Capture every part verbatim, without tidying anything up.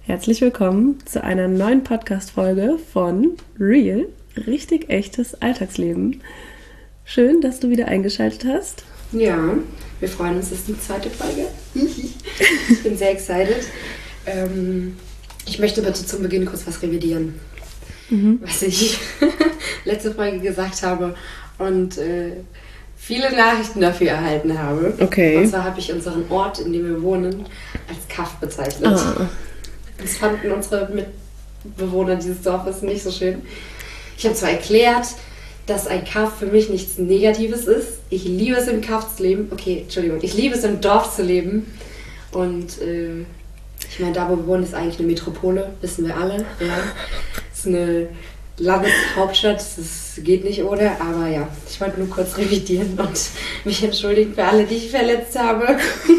Herzlich willkommen zu einer neuen Podcast-Folge von Real, richtig echtes Alltagsleben. Schön, dass du wieder eingeschaltet hast. Ja, wir freuen uns, das ist die zweite Folge. Ich bin sehr excited. Ähm, ich möchte bitte zum Beginn kurz was revidieren, mhm. was ich letzte Folge gesagt habe und äh, viele Nachrichten dafür erhalten habe. Okay. Und zwar habe ich unseren Ort, in dem wir wohnen, als Kaff bezeichnet. Ah. Das fanden unsere Mitbewohner dieses Dorfes nicht so schön. Ich habe zwar erklärt, dass ein Kaff für mich nichts Negatives ist. Ich liebe es, im Kaff zu leben. Okay, Entschuldigung. Ich liebe es, im Dorf zu leben. Und äh, ich meine, da wo wir wohnen, ist eigentlich eine Metropole. Wissen wir alle. Ja. Es ist eine Landeshauptstadt. Das geht nicht ohne. Aber ja, ich wollte nur kurz revidieren und mich entschuldigen für alle, die ich verletzt habe.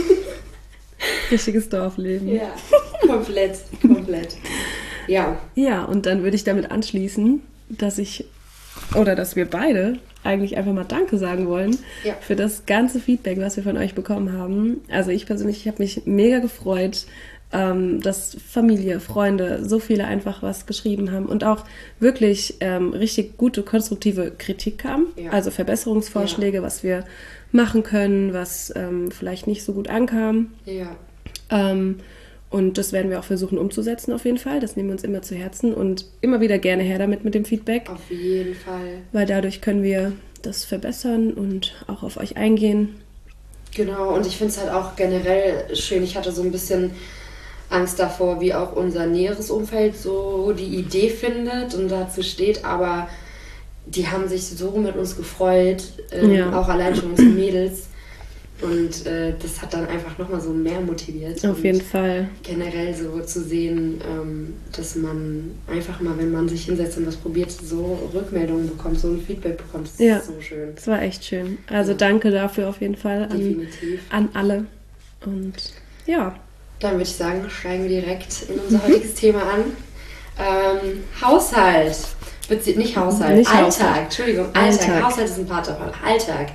Richtiges Dorfleben. Ja, komplett, komplett. Ja. Ja, und dann würde ich damit anschließen, dass ich, oder dass wir beide eigentlich einfach mal Danke sagen wollen ja. für das ganze Feedback, was wir von euch bekommen haben. Also ich persönlich, ich habe mich mega gefreut, ähm, dass Familie, Freunde, so viele einfach was geschrieben haben und auch wirklich ähm, richtig gute, konstruktive Kritik kam. Ja. Also Verbesserungsvorschläge, ja. was wir machen können, was ähm, vielleicht nicht so gut ankam. Ja. Ähm, und das werden wir auch versuchen umzusetzen auf jeden Fall. Das nehmen wir uns immer zu Herzen und immer wieder gerne her damit mit dem Feedback. Auf jeden Fall. Weil dadurch können wir das verbessern und auch auf euch eingehen. Genau, und ich finde es halt auch generell schön. Ich hatte so ein bisschen Angst davor, wie auch unser näheres Umfeld so die Idee findet und dazu steht, aber die haben sich so mit uns gefreut, ähm, ja. auch allein schon unsere Mädels. Und äh, das hat dann einfach nochmal so mehr motiviert. Auf jeden Fall. Generell so zu sehen, ähm, dass man einfach mal, wenn man sich hinsetzt und was probiert, so Rückmeldungen bekommt, so ein Feedback bekommt. Das ja. ist so schön. Das war echt schön. Also ja. danke dafür auf jeden Fall an, Definitiv. an alle. Und ja. Dann würde ich sagen, steigen wir direkt in unser heutiges Thema an. Ähm, Haushalt. Bezie- nicht Haushalt, nicht Alltag. Haushalt. Entschuldigung, Alltag. Alltag. Haushalt ist ein Part davon. Alltag.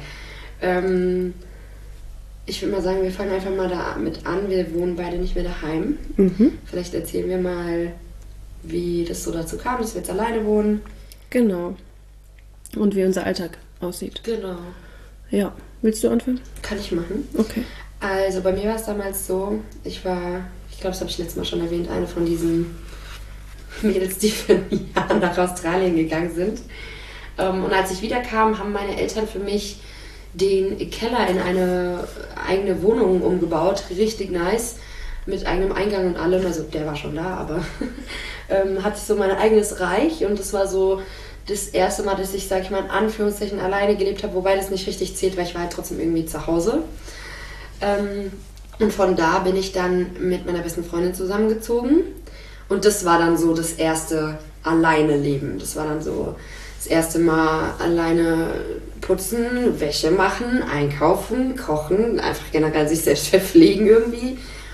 Ähm, ich würde mal sagen, wir fangen einfach mal damit an. Wir wohnen beide nicht mehr daheim. Mhm. Vielleicht erzählen wir mal, wie das so dazu kam, dass wir jetzt alleine wohnen. Genau. Und wie unser Alltag aussieht. Genau. Ja. Willst du anfangen? Kann ich machen. Okay. Also bei mir war es damals so, ich war, ich glaube, das habe ich letztes Mal schon erwähnt, eine von diesen Mädels, die für ein Jahr nach Australien gegangen sind. Und als ich wiederkam, haben meine Eltern für mich den Keller in eine eigene Wohnung umgebaut. Richtig nice. Mit eigenem Eingang und allem. Also der war schon da, aber ähm, hatte ich so mein eigenes Reich. Und das war so das erste Mal, dass ich, sag ich mal, in Anführungszeichen alleine gelebt habe. Wobei das nicht richtig zählt, weil ich war halt trotzdem irgendwie zu Hause. Ähm, und von da bin ich dann mit meiner besten Freundin zusammengezogen. Und das war dann so das erste alleine Leben. Das war dann so das erste Mal alleine putzen, Wäsche machen, einkaufen, kochen, einfach generell sich selbst verpflegen irgendwie.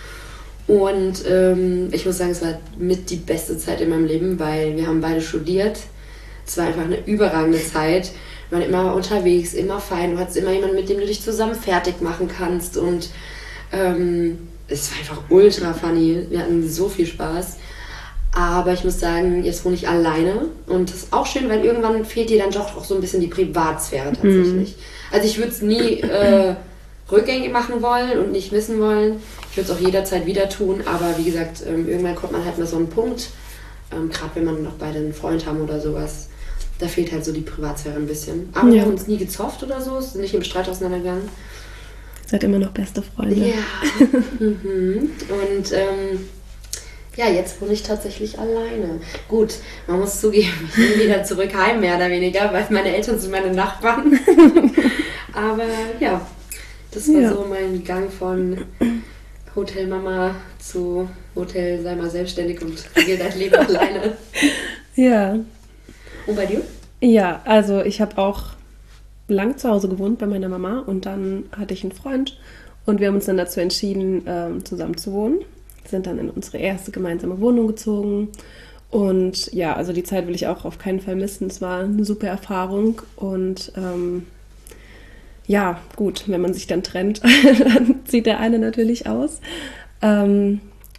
Und ähm, ich muss sagen, es war mit die beste Zeit in meinem Leben, weil wir haben beide studiert. Es war einfach eine überragende Zeit. Wir waren immer unterwegs, immer fein. Du hattest immer jemanden, mit dem du dich zusammen fertig machen kannst. Und ähm, es war einfach ultra funny. Wir hatten so viel Spaß. Aber ich muss sagen, jetzt wohne ich alleine und das ist auch schön, weil irgendwann fehlt dir dann doch auch so ein bisschen die Privatsphäre tatsächlich. Mhm. Also ich würde es nie äh, rückgängig machen wollen und nicht missen wollen. Ich würde es auch jederzeit wieder tun, aber wie gesagt, ähm, irgendwann kommt man halt mal so einen Punkt, ähm, gerade wenn man noch beide einen Freund haben oder sowas, da fehlt halt so die Privatsphäre ein bisschen. Aber ja. Wir haben uns nie gezofft oder so, sind nicht im Streit auseinandergegangen. Seid immer noch beste Freunde. Ja. mhm. Und ähm, ja, jetzt wohne ich tatsächlich alleine. Gut, man muss zugeben, ich bin wieder zurück heim, mehr oder weniger, weil meine Eltern sind meine Nachbarn. Aber ja, das war ja. so mein Gang von Hotelmama zu Hotel, sei mal selbstständig und regier dein Leben alleine. Ja. Und bei dir? Ja, also ich habe auch lange zu Hause gewohnt bei meiner Mama und dann hatte ich einen Freund und wir haben uns dann dazu entschieden, ähm, zusammen zu wohnen. Sind dann in unsere erste gemeinsame Wohnung gezogen und ja, also die Zeit will ich auch auf keinen Fall missen. Es war eine super Erfahrung und ähm, ja, gut, wenn man sich dann trennt, dann zieht der eine natürlich aus. Ähm,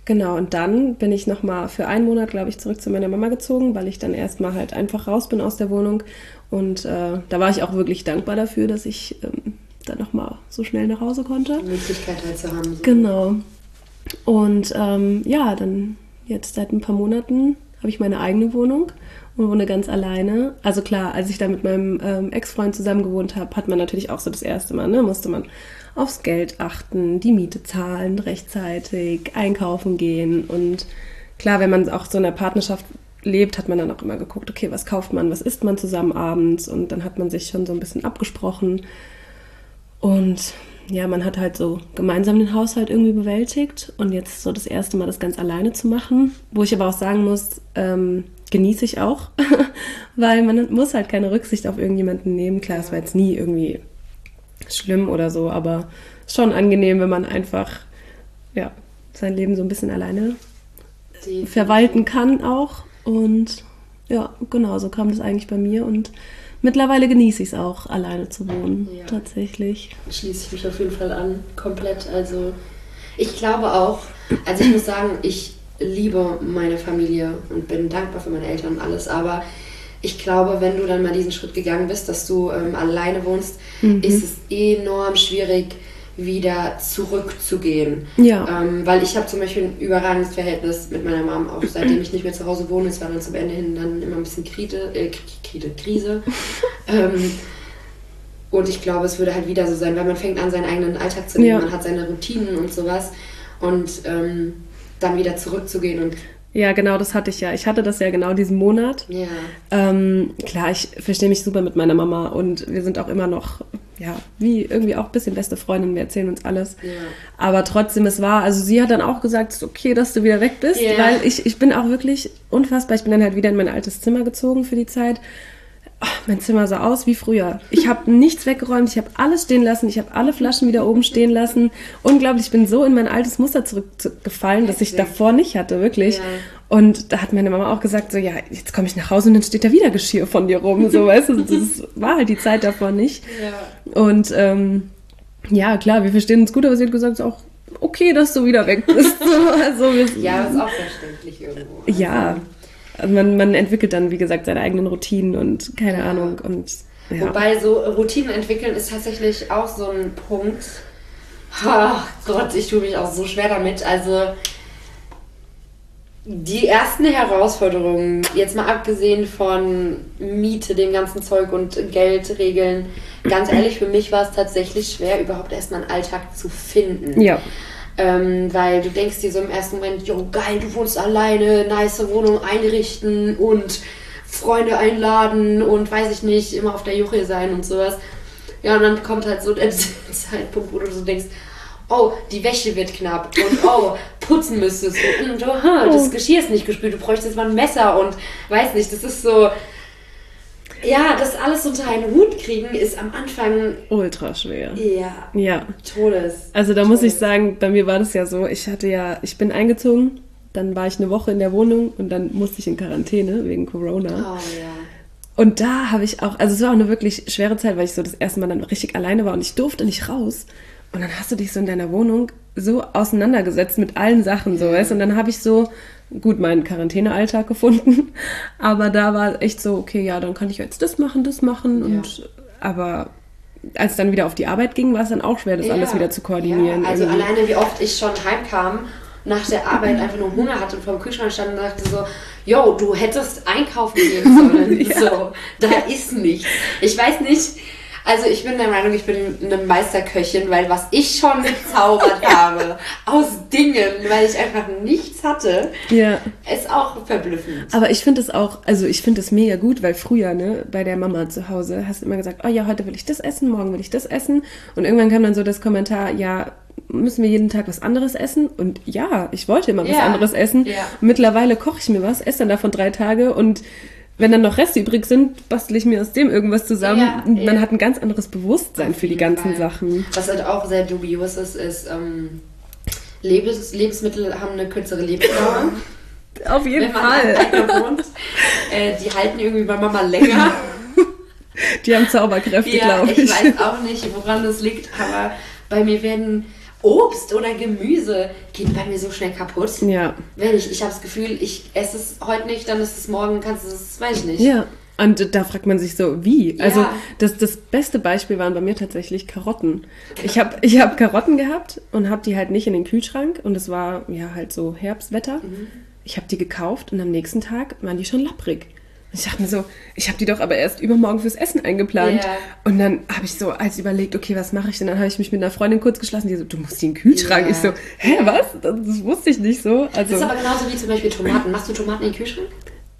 Genau, und dann bin ich nochmal für einen Monat, glaube ich, zurück zu meiner Mama gezogen, weil ich dann erstmal halt einfach raus bin aus der Wohnung. Und äh, da war ich auch wirklich dankbar dafür, dass ich ähm, dann nochmal so schnell nach Hause konnte. Die Möglichkeit halt zu haben. So. Genau. Und ähm, ja, dann jetzt seit ein paar Monaten habe ich meine eigene Wohnung und wohne ganz alleine. Also klar, als ich da mit meinem ähm, Ex-Freund zusammen gewohnt habe, hat man natürlich auch so das erste Mal, ne, musste man aufs Geld achten, die Miete zahlen, rechtzeitig einkaufen gehen. Und klar, wenn man auch so in einer Partnerschaft lebt, hat man dann auch immer geguckt, okay, was kauft man, was isst man zusammen abends? Und dann hat man sich schon so ein bisschen abgesprochen. Und ja, man hat halt so gemeinsam den Haushalt irgendwie bewältigt. Und jetzt so das erste Mal das ganz alleine zu machen, wo ich aber auch sagen muss, ähm, genieße ich auch, weil man muss halt keine Rücksicht auf irgendjemanden nehmen. Klar, es war jetzt nie irgendwie schlimm oder so, aber schon angenehm, wenn man einfach ja, sein Leben so ein bisschen alleine Die verwalten kann auch. Und ja, genau, so kam das eigentlich bei mir und mittlerweile genieße ich es auch, alleine zu wohnen, ja. Tatsächlich. Schließe ich mich auf jeden Fall an, komplett. Also ich glaube auch, also ich muss sagen, ich liebe meine Familie und bin dankbar für meine Eltern und alles, aber ich glaube, wenn du dann mal diesen Schritt gegangen bist, dass du ähm, alleine wohnst, mhm. ist es enorm schwierig, wieder zurückzugehen. Ja. Ähm, weil ich habe zum Beispiel ein überragendes Verhältnis mit meiner Mom, auch seitdem ich nicht mehr zu Hause wohne. Es war dann zum Ende hin dann immer ein bisschen Krite, äh, Krite, Krise. ähm, und ich glaube, es würde halt wieder so sein, weil man fängt an, seinen eigenen Alltag zu leben, ja. Man hat seine Routinen und sowas. Und ähm, dann wieder zurückzugehen und ja, genau, das hatte ich ja. Ich hatte das ja genau diesen Monat. Ja. Ähm, klar, ich verstehe mich super mit meiner Mama und wir sind auch immer noch, ja, wie irgendwie auch ein bisschen beste Freundinnen, wir erzählen uns alles. Ja. Aber trotzdem, es war, also sie hat dann auch gesagt, es ist okay, dass du wieder weg bist, ja. Weil ich, ich bin auch wirklich unfassbar, ich bin dann halt wieder in mein altes Zimmer gezogen für die Zeit. Oh, mein Zimmer sah aus wie früher. Ich habe nichts weggeräumt, ich habe alles stehen lassen, ich habe alle Flaschen wieder oben stehen lassen. Unglaublich, ich bin so in mein altes Muster zurückgefallen, das ich davor nicht hatte, wirklich. Ja. Und da hat meine Mama auch gesagt, so, ja, jetzt komme ich nach Hause und dann steht da wieder Geschirr von dir rum, so, weißt du, das war halt die Zeit davor nicht. Ja. Und ähm, ja, klar, wir verstehen uns gut, aber sie hat gesagt, es ist auch okay, dass du wieder weg bist. Also, wir, ja, das ist auch verständlich irgendwo. Also, ja. Also man, man entwickelt dann, wie gesagt, seine eigenen Routinen und keine ja. Ahnung. Und, ja. Wobei so Routinen entwickeln ist tatsächlich auch so ein Punkt. Ach Gott, ich tue mich auch so schwer damit. Also die ersten Herausforderungen, jetzt mal abgesehen von Miete, dem ganzen Zeug und Geldregeln, ganz ehrlich, für mich war es tatsächlich schwer, überhaupt erstmal einen Alltag zu finden. Ja. Ähm, weil du denkst dir so im ersten Moment, jo geil, du wohnst alleine, nice Wohnung einrichten und Freunde einladen und weiß ich nicht, immer auf der Juche sein und sowas. Ja, und dann kommt halt so der Zeitpunkt, wo du so denkst, oh, die Wäsche wird knapp und oh, putzen müsstest du und oh, das Geschirr ist nicht gespült, du bräuchtest mal ein Messer und weiß nicht, das ist so... Ja, das alles unter einen Hut kriegen ist am Anfang... ultra schwer. Ja. Ja. Todes. Also da Todes. muss ich sagen, bei mir war das ja so, ich hatte ja, ich bin eingezogen, dann war ich eine Woche in der Wohnung und dann musste ich in Quarantäne wegen Corona. Oh ja. Und da habe ich auch, also es war auch eine wirklich schwere Zeit, weil ich so das erste Mal dann richtig alleine war und ich durfte nicht raus. Und dann hast du dich so in deiner Wohnung so auseinandergesetzt mit allen Sachen, so, weißt du? Und dann habe ich so... gut, meinen Quarantänealltag gefunden, aber da war echt so, okay, ja, dann kann ich jetzt das machen, das machen und ja. Aber als es dann wieder auf die Arbeit ging, war es dann auch schwer, das ja. alles wieder zu koordinieren. Ja. Also irgendwie. Alleine, wie oft ich schon heimkam, nach der Arbeit einfach nur Hunger hatte und vor dem Kühlschrank stand und dachte so, yo, du hättest einkaufen gehen sollen. ja. So, da ja. ist nichts. Ich weiß nicht, also ich bin der Meinung, ich bin eine Meisterköchin, weil was ich schon gezaubert ja. habe aus Dingen, weil ich einfach nichts hatte, ja. ist auch verblüffend. Aber ich finde es auch, also ich finde es mega gut, weil früher, ne, bei der Mama zu Hause hast du immer gesagt, oh ja, heute will ich das essen, morgen will ich das essen. Und irgendwann kam dann so das Kommentar, ja, müssen wir jeden Tag was anderes essen? Und ja, ich wollte immer was ja. anderes essen. Ja. Mittlerweile koche ich mir was, esse dann davon drei Tage und wenn dann noch Reste übrig sind, bastle ich mir aus dem irgendwas zusammen. Ja, und man ja. hat ein ganz anderes Bewusstsein für die ganzen Fall. Sachen. Was halt auch sehr dubios ist, ist, ähm, Lebens- Lebensmittel haben eine kürzere Lebensdauer. Auf jeden wenn man Fall. Wohnt. Äh, die halten irgendwie bei Mama länger. Die haben Zauberkräfte, ja, glaube ich. Ich weiß auch nicht, woran das liegt, aber bei mir werden Obst oder Gemüse geht bei mir so schnell kaputt. Ja. Wenn ich, ich habe das Gefühl, ich esse es heute nicht, dann ist es morgen, kannst du es, weiß ich nicht. Ja. Und da fragt man sich so, wie? Also Ja. das, das beste Beispiel waren bei mir tatsächlich Karotten. Ich habe ich hab Karotten gehabt und habe die halt nicht in den Kühlschrank. Und es war ja halt so Herbstwetter. Mhm. Ich habe die gekauft und am nächsten Tag waren die schon lapprig. Und ich dachte mir so, ich habe die doch aber erst übermorgen fürs Essen eingeplant. Ja. Und dann habe ich so als überlegt, okay, was mache ich denn? Dann habe ich mich mit einer Freundin kurz geschlossen, die so, du musst die in den Kühlschrank. Ja. Ich so, hä, was? Das, das wusste ich nicht so. Das Also, ist aber genauso wie zum Beispiel Tomaten. Machst du Tomaten in den Kühlschrank?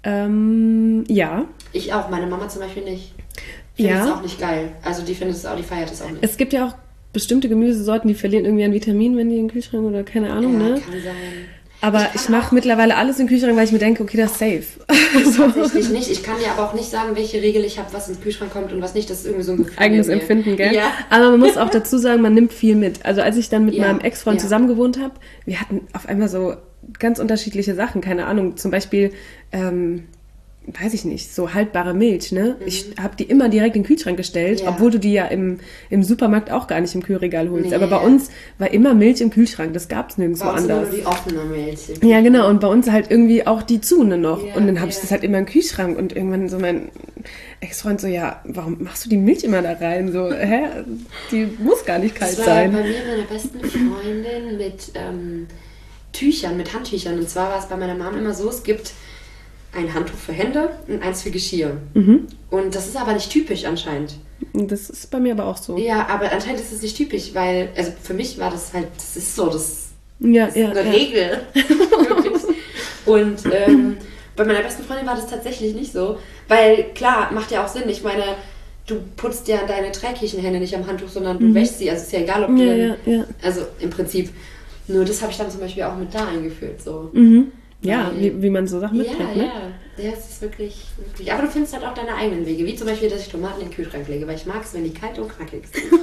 ähm, ja. Ich auch, meine Mama zum Beispiel nicht. Findet Ja. es auch nicht geil. Also die findet es auch, die feiert es auch nicht. Es gibt ja auch bestimmte Gemüsesorten, die verlieren irgendwie an Vitaminen, wenn die in den Kühlschrank oder keine Ahnung, ja, ne? kann sein. Aber Ich ich, kann mache auch- mittlerweile alles in den Kühlschrank, weil ich mir denke, okay, das ist safe. Tatsächlich nicht. Ich kann dir aber auch nicht sagen, welche Regel ich habe, was ins Kühlschrank kommt und was nicht. Das ist irgendwie so ein Gefühl. Eigenes in mir. Empfinden, gell? Ja. Aber man muss auch dazu sagen, man nimmt viel mit. Also als ich dann mit Ja, meinem Ex-Freund ja. zusammen gewohnt habe, wir hatten auf einmal so ganz unterschiedliche Sachen, keine Ahnung, zum Beispiel, ähm, weiß ich nicht, so haltbare Milch, ne? Ich habe die immer direkt in den Kühlschrank gestellt, Mhm. Ja. obwohl du die ja im, im Supermarkt auch gar nicht im Kühlregal holst. Nee. Aber bei uns war immer Milch im Kühlschrank, das gab es nirgendwo Bei uns sind nur anders. die offene Milch. Ja, genau. Und bei uns halt irgendwie auch die Zune noch. Ja, und dann habe ich ja. das halt immer im Kühlschrank. Und irgendwann so mein Ex-Freund so, ja, warum machst du die Milch immer da rein? So, hä? Die muss gar nicht kalt Das war sein. bei mir meine besten Freundin mit ähm, Tüchern, mit Handtüchern. Und zwar war es bei meiner Mom immer so, es gibt ein Handtuch für Hände und eins für Geschirr. Mhm. Und das ist aber nicht typisch anscheinend. Das ist bei mir aber auch so. Ja, aber anscheinend ist es nicht typisch, weil, also für mich war das halt, das ist so, das Ja, ist ja. eine ja. Regel. Wirklich. Und ähm, bei meiner besten Freundin war das tatsächlich nicht so. Weil klar, macht ja auch Sinn. Ich meine, du putzt ja deine dreckigen Hände nicht am Handtuch, sondern du wäschst sie. Also ist ja egal, ob du. Ja, dann, ja, ja. Also im Prinzip. Nur das habe ich dann zum Beispiel auch mit da eingeführt. So. Mhm. Ja, Weil- wie, wie man so Sachen Ja, mitbringt, ne? ja. Ja, es ist wirklich, wirklich. Aber du findest halt auch deine eigenen Wege. Wie zum Beispiel, dass ich Tomaten in den Kühlschrank lege, weil ich mag es, wenn die kalt und knackig sind.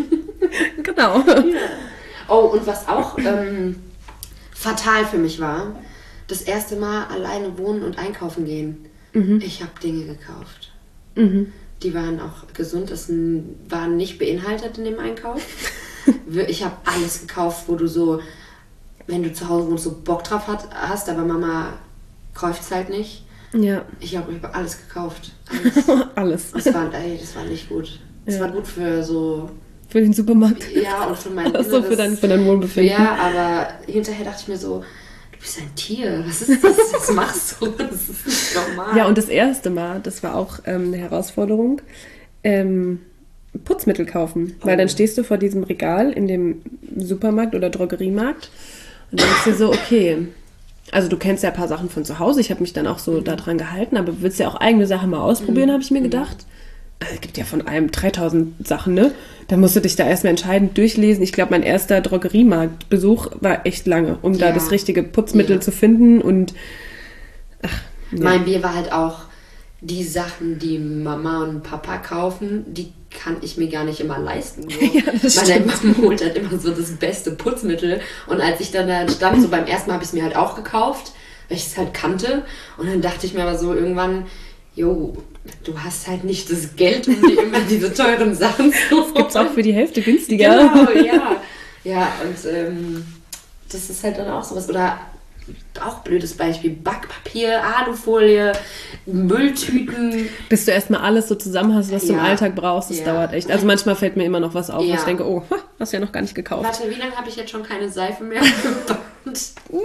Genau. Oh, und was auch ähm, fatal für mich war, das erste Mal alleine wohnen und einkaufen gehen. Ich habe Dinge gekauft. Mhm. Die waren auch gesund, das n- waren nicht beinhaltet in dem Einkauf. Wir- Ich habe alles gekauft, wo du so, wenn du zu Hause wohnst, so Bock drauf hat, hast, aber Mama kauft es halt nicht. Ja, Ich habe hab alles gekauft. Alles. alles. Das war, ey, das war nicht gut. Das Ja. war gut für so, Für den Supermarkt. ja, und für mein Ach so, für Inneres. dein, für dein Wohlbefinden. Ja, aber hinterher dachte ich mir so, du bist ein Tier, was ist das? Was machst du? Das ist nicht normal. Ja, und das erste Mal, das war auch ähm, eine Herausforderung, ähm, Putzmittel kaufen. Weil Oh. dann stehst du vor diesem Regal in dem Supermarkt oder Drogeriemarkt und denkst dir so, okay, also du kennst ja ein paar Sachen von zu Hause, ich habe mich dann auch so daran gehalten, aber du willst ja auch eigene Sachen mal ausprobieren, habe ich mir gedacht. Also, es gibt ja von allem dreitausend Sachen, ne? Da musst du dich da erstmal entscheidend durchlesen. Ich glaube, mein erster Drogeriemarktbesuch war echt lange, um da Ja. das richtige Putzmittel Ja. zu finden und ach, ja. Mein Bier war halt auch, die Sachen, die Mama und Papa kaufen, die kann ich mir gar nicht immer leisten. So. Ja, das Meine stimmt. Mama holt halt immer so das beste Putzmittel. Und als ich dann da stand, so beim ersten Mal habe ich es mir halt auch gekauft, weil ich es halt kannte. Und dann dachte ich mir aber so irgendwann, jo, du hast halt nicht das Geld, um dir immer diese teuren Sachen zu holen. Gibt's auch für die Hälfte günstiger. Genau, ja. Ja, und ähm, das ist halt dann auch sowas. Oder auch blödes Beispiel, Backpapier, Alufolie, Mülltüten. Bis du erstmal alles so zusammen hast, was du im Ja. Alltag brauchst, das Ja. dauert echt. Also manchmal fällt mir immer noch was auf, wo Ja. ich denke, oh, ha, hast du ja noch gar nicht gekauft. Warte, wie lange habe ich jetzt schon keine Seife mehr gebannt?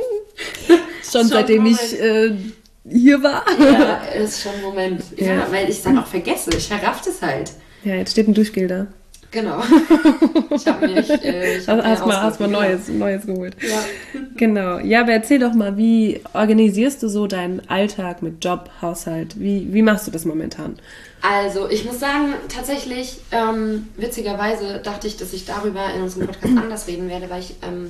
Schon Schon seitdem Moment. ich äh, hier war. Ja, ist schon ein Moment. Ja, Ja. weil ich es dann auch vergesse. Ich verraff das halt. Ja, jetzt steht ein Duschgel da. Genau. Ich habe mir nicht. Äh, ich hab Also mir hast mal, hast mal ausgesucht. Neues, Neues geholt. Ja. Genau. Ja, aber erzähl doch mal, wie organisierst du so deinen Alltag mit Job, Haushalt? Wie, wie machst du das momentan? Also, ich muss sagen, tatsächlich, ähm, witzigerweise dachte ich, dass ich darüber in unserem Podcast anders reden werde, weil ich ähm,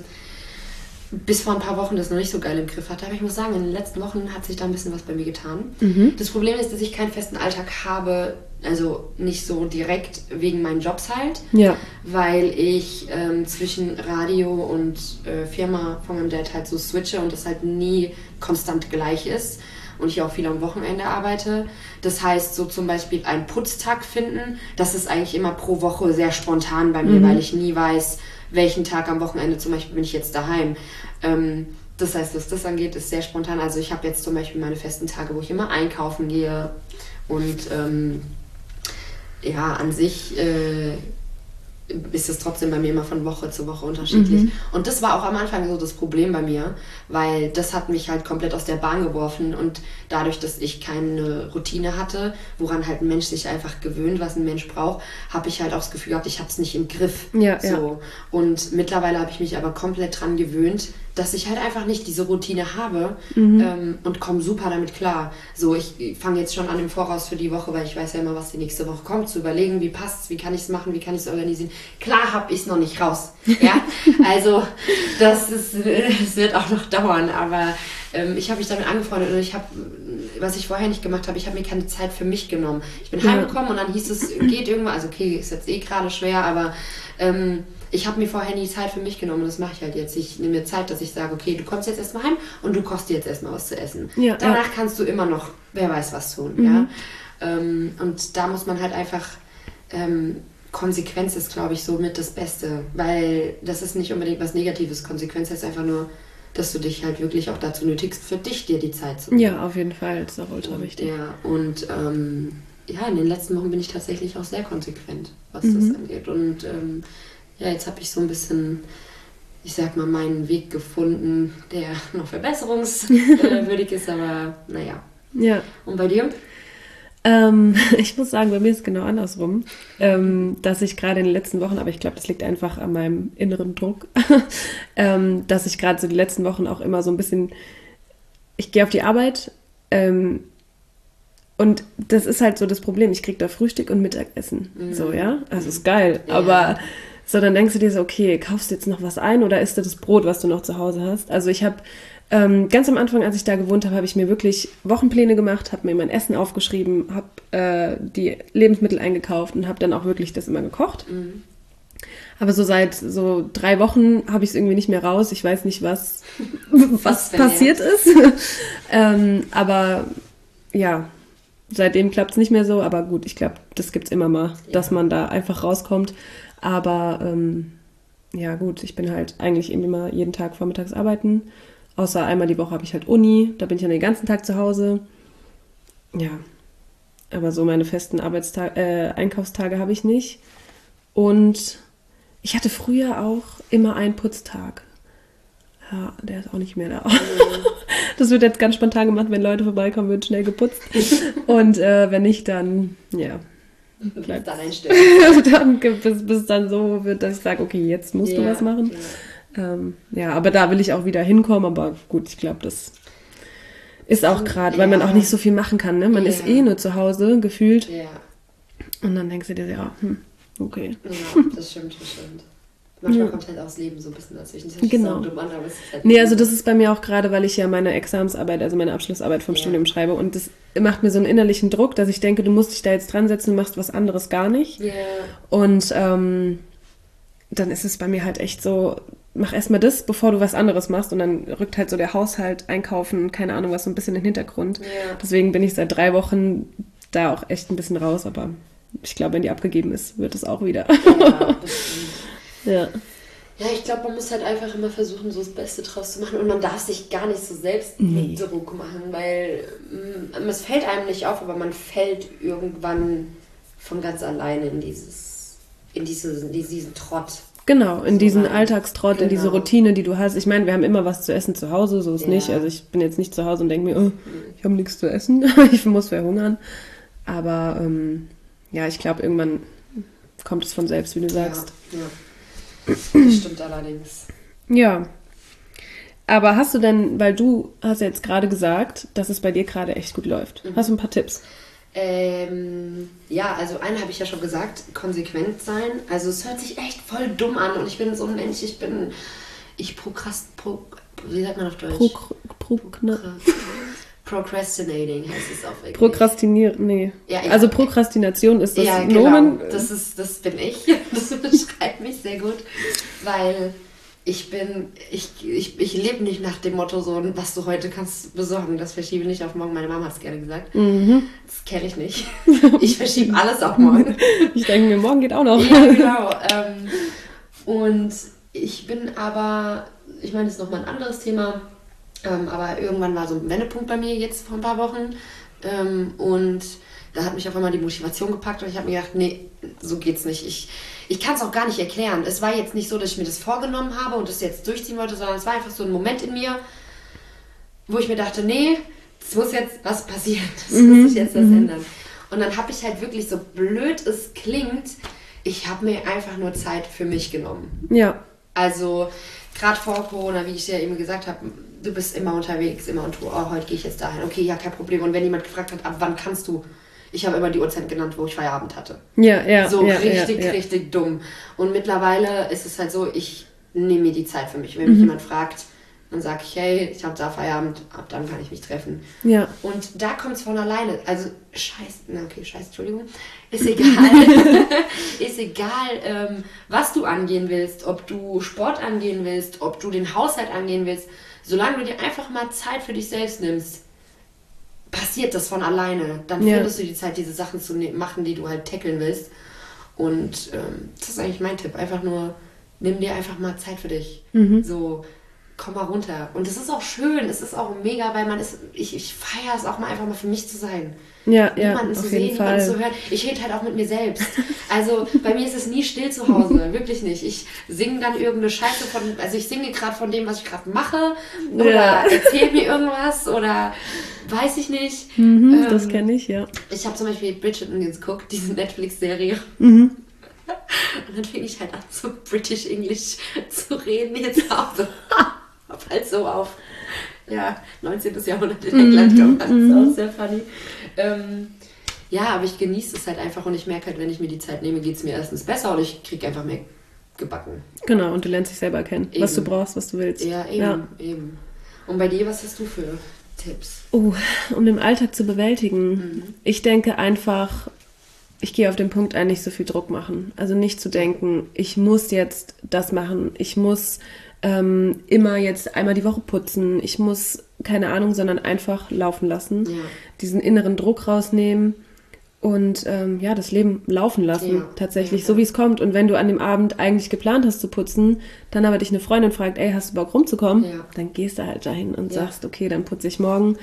bis vor ein paar Wochen das noch nicht so geil im Griff hatte. Aber ich muss sagen, in den letzten Wochen hat sich da ein bisschen was bei mir getan. Das Problem ist, dass ich keinen festen Alltag habe, also nicht so direkt wegen meinen Jobs halt, Ja. weil ich ähm, zwischen Radio und äh, Firma von meinem Dad halt so switche und das halt nie konstant gleich ist und ich auch viel am Wochenende arbeite. Das heißt, so zum Beispiel einen Putztag finden, das ist eigentlich immer pro Woche sehr spontan bei mir, weil ich nie weiß, welchen Tag am Wochenende zum Beispiel bin ich jetzt daheim. Ähm, das heißt, was das angeht, ist sehr spontan. Also ich habe jetzt zum Beispiel meine festen Tage, wo ich immer einkaufen gehe und ähm, ja, an sich äh, ist es trotzdem bei mir immer von Woche zu Woche unterschiedlich. Mhm. Und das war auch am Anfang so das Problem bei mir, weil das hat mich halt komplett aus der Bahn geworfen und dadurch, dass ich keine Routine hatte, woran halt ein Mensch sich einfach gewöhnt, was ein Mensch braucht, habe ich halt auch das Gefühl gehabt, ich habe es nicht im Griff. Ja, so. ja. Und mittlerweile habe ich mich aber komplett dran gewöhnt, dass ich halt einfach nicht diese Routine habe Mhm. ähm, und komme super damit klar. So, ich fange jetzt schon an im Voraus für die Woche, weil ich weiß ja immer, was die nächste Woche kommt, zu überlegen, wie passt's, wie kann ich es machen, wie kann ich es organisieren. Klar habe ich es noch nicht raus. Ja, also das, ist, das wird auch noch dauern, aber ähm, ich habe mich damit angefreundet und ich habe, was ich vorher nicht gemacht habe, ich habe mir keine Zeit für mich genommen. Ich bin Ja. heimgekommen und dann hieß es, geht irgendwann, also okay, ist jetzt eh gerade schwer, aber ähm, ich habe mir vorher nie Zeit für mich genommen und das mache ich halt jetzt. Ich nehme mir Zeit, dass ich sage, okay, du kommst jetzt erstmal heim und du kochst dir jetzt erstmal was zu essen. Ja, Danach ja. kannst du immer noch, wer weiß was tun. Mhm. Ja? Ähm, und da muss man halt einfach, ähm, Konsequenz ist, glaube ich, somit das Beste, weil das ist nicht unbedingt was Negatives. Konsequenz heißt einfach nur, dass du dich halt wirklich auch dazu nötigst, für dich dir die Zeit zu nehmen. Ja, auf jeden Fall. Das ist auch ultra wichtig. Ja, und ähm, ja, in den letzten Wochen bin ich tatsächlich auch sehr konsequent, was Mhm. das angeht. Und ähm, ja, jetzt habe ich so ein bisschen, ich sag mal, meinen Weg gefunden, der noch verbesserungswürdig ist, aber naja. Ja. Und bei dir? Ähm, ich muss sagen, bei mir ist es genau andersrum, ähm, dass ich gerade in den letzten Wochen, aber ich glaube, das liegt einfach an meinem inneren Druck, ähm, dass ich gerade so die letzten Wochen auch immer so ein bisschen, ich gehe auf die Arbeit ähm, und das ist halt so das Problem, ich kriege da Frühstück und Mittagessen, Mhm. so, ja, also ist geil, Ja. aber so, dann denkst du dir so, okay, kaufst du jetzt noch was ein oder isst du das Brot, was du noch zu Hause hast? Also ich habe ähm, ganz am Anfang, als ich da gewohnt habe, habe ich mir wirklich Wochenpläne gemacht, habe mir mein Essen aufgeschrieben, habe äh, die Lebensmittel eingekauft und habe dann auch wirklich das immer gekocht. Mhm. Aber so seit so drei Wochen habe ich es irgendwie nicht mehr raus. Ich weiß nicht, was, was Was passiert ist. ähm, aber ja, seitdem klappt es nicht mehr so. Aber gut, ich glaube, das gibt es immer mal, Ja. dass man da einfach rauskommt. Aber ähm, ja gut, ich bin halt eigentlich eben immer jeden Tag vormittags arbeiten. Außer einmal die Woche habe ich halt Uni, da bin ich dann den ganzen Tag zu Hause. Ja, aber so meine festen Arbeitstage, äh, Einkaufstage habe ich nicht. Und ich hatte früher auch immer einen Putztag. Ja, der ist auch nicht mehr da. Das wird jetzt ganz spontan gemacht, wenn Leute vorbeikommen, wird schnell geputzt. Und äh, wenn nicht, dann, ja, Bleibt dann einstellen. dann, bis, bis dann so wird, dass ich sage, okay, jetzt musst du Ja, was machen. ja. Ähm, ja, aber da will ich auch wieder hinkommen, aber gut, ich glaube, das ist auch gerade, weil man Ja. auch nicht so viel machen kann, ne? Man Ja. ist eh nur zu Hause, gefühlt, Ja, und dann denkst du dir, ja, hm, okay. ja, das stimmt, das stimmt. Manchmal Ja. kommt halt auch das Leben so ein bisschen dazwischen. Das hört sich Genau. so dumm an, aber es ist halt Nee, also das ist bei mir auch gerade, weil ich ja meine Examensarbeit, also meine Abschlussarbeit vom Ja. Studium schreibe, und das macht mir so einen innerlichen Druck, dass ich denke, du musst dich da jetzt dran setzen, du machst was anderes gar nicht. Ja, Und ähm, dann ist es bei mir halt echt so, mach erstmal das, bevor du was anderes machst, und dann rückt halt so der Haushalt, Einkaufen, keine Ahnung was, so ein bisschen in den Hintergrund. ja. Deswegen bin ich seit drei Wochen da auch echt ein bisschen raus, aber ich glaube, wenn die abgegeben ist, wird es auch wieder. Ja, das stimmt. Ja. Ja, ich glaube, man muss halt einfach immer versuchen, so das Beste draus zu machen. Und man darf sich gar nicht so selbst Nee. Druck machen, weil mm, es fällt einem nicht auf, aber man fällt irgendwann von ganz alleine in dieses, in diese, in diesen Trott. Genau, in So diesen rein. Alltagstrott, in diese Genau. Routine, die du hast. Ich meine, wir haben immer was zu essen zu Hause, so ist Ja. nicht. Also ich bin jetzt nicht zu Hause und denke mir, oh, ich habe nichts zu essen, ich muss verhungern. Aber ähm, ja, ich glaube, irgendwann kommt es von selbst, wie du sagst. Ja, ja. Das stimmt allerdings. Ja. Aber hast du denn, weil du hast ja jetzt gerade gesagt, dass es bei dir gerade echt gut läuft. Mhm. Hast du ein paar Tipps? Ähm, ja, also einen habe ich ja schon gesagt, konsequent sein. Also es hört sich echt voll dumm an und ich bin so ein Mensch, ich bin, ich prokrast, pro, wie sagt man auf Deutsch? Pro, pro, ne, Procrastinating heißt es auf Englisch. Prokrastinieren, nee. Ja, ja. Also Prokrastination ist das Ja, Nomen. genau. Das ist, das bin ich. Das beschreibt mich sehr gut, weil ich bin, ich, ich, ich lebe nicht nach dem Motto so, was du heute kannst besorgen, das verschiebe nicht auf morgen. Meine Mama hat es gerne gesagt. Mhm. Das kenne ich nicht. Ich verschiebe alles auf morgen. Ich denke mir, morgen geht auch noch. Ja, genau. Ähm, und Ich bin aber, ich meine, das ist nochmal ein anderes Thema, ähm, aber irgendwann war so ein Wendepunkt bei mir jetzt vor ein paar Wochen ähm, und da hat mich auf einmal die Motivation gepackt und ich habe mir gedacht, nee, so geht's nicht. Ich, ich kann es auch gar nicht erklären. Es war jetzt nicht so, dass ich mir das vorgenommen habe und das jetzt durchziehen wollte, sondern es war einfach so ein Moment in mir, wo ich mir dachte, nee, es muss jetzt was passieren, es Mhm. muss sich jetzt was Mhm. ändern. Und dann habe ich halt wirklich, so blöd es klingt, ich habe mir einfach nur Zeit für mich genommen. Ja. Also gerade vor Corona, wie ich dir eben gesagt habe, du bist immer unterwegs, immer und du, oh, heute gehe ich jetzt dahin. Okay, ja, kein Problem. Und wenn jemand gefragt hat, ab wann kannst du? Ich habe immer die Uhrzeit genannt, wo ich Feierabend hatte. Ja, ja. So ja, richtig, ja, ja. richtig dumm. Und mittlerweile ist es halt so, ich nehme mir die Zeit für mich. Wenn mich Mhm. jemand fragt, dann sage ich, hey, ich habe da Feierabend, ab dann kann ich mich treffen. Ja. Und da kommt es von alleine. Also, scheiß, na okay, scheiß, Entschuldigung. Ist egal. Ist egal, ähm, was du angehen willst, ob du Sport angehen willst, ob du den Haushalt angehen willst. Solange du dir einfach mal Zeit für dich selbst nimmst, passiert das von alleine. Dann Ja. findest du die Zeit, diese Sachen zu ne- machen, die du halt tackeln willst. Und ähm, das ist eigentlich mein Tipp. Einfach nur, nimm dir einfach mal Zeit für dich. Mhm. So, komm mal runter. Und es ist auch schön, es ist auch mega, weil man ist, ich, ich feiere es auch mal einfach mal für mich zu sein. Ja, ja, Niemanden zu auf sehen, jeden niemanden Fall. zu hören. Ich rede halt auch mit mir selbst. Also bei mir ist es nie still zu Hause, wirklich nicht. Ich singe dann irgendeine Scheiße von, also ich singe gerade von dem, was ich gerade mache oder Ja. erzähle mir irgendwas oder weiß ich nicht. Mhm, Ähm, das kenne ich, ja. Ich habe zum Beispiel Bridgerton geguckt, diese Netflix-Serie. Mhm. Und dann fing ich halt an, so British English zu reden jetzt auch so. Hab halt so auf, ja, neunzehnten. Jahrhundert in England gemacht. Das ist auch sehr funny. Ähm, ja, aber ich genieße es halt einfach und ich merke halt, wenn ich mir die Zeit nehme, geht es mir erstens besser und ich kriege einfach mehr gebacken. Genau, und du lernst dich selber kennen, was du Eben. brauchst, was du willst. Ja, eben, Ja. eben. Und bei dir, was hast du für Tipps? Oh, um den Alltag zu bewältigen. Mhm. Ich denke einfach, ich gehe auf den Punkt ein, nicht so viel Druck machen. Also nicht zu denken, ich muss jetzt das machen, ich muss ähm, immer jetzt einmal die Woche putzen, ich muss, keine Ahnung, sondern einfach laufen lassen, Ja. diesen inneren Druck rausnehmen und ähm, ja, das Leben laufen lassen, Ja. tatsächlich, Ja. so wie es kommt. Und wenn du an dem Abend eigentlich geplant hast zu putzen, dann aber dich eine Freundin fragt, ey, hast du Bock rumzukommen? Ja. Dann gehst du halt dahin und Ja. sagst, okay, dann putze ich morgen.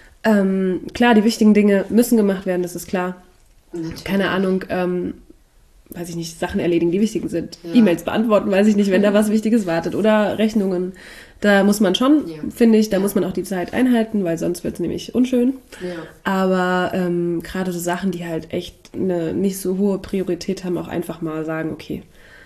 Ähm, klar, die wichtigen Dinge müssen gemacht werden, das ist klar. Natürlich. Keine Ahnung, ähm, weiß ich nicht, Sachen erledigen, die wichtigen sind. Ja. E-Mails beantworten, weiß ich nicht, wenn da was Wichtiges wartet. Oder Rechnungen. Da muss man schon, Ja. finde ich, da Ja. muss man auch die Zeit einhalten, weil sonst wird es nämlich unschön. Ja. Aber ähm, gerade so Sachen, die halt echt eine nicht so hohe Priorität haben, auch einfach mal sagen, okay,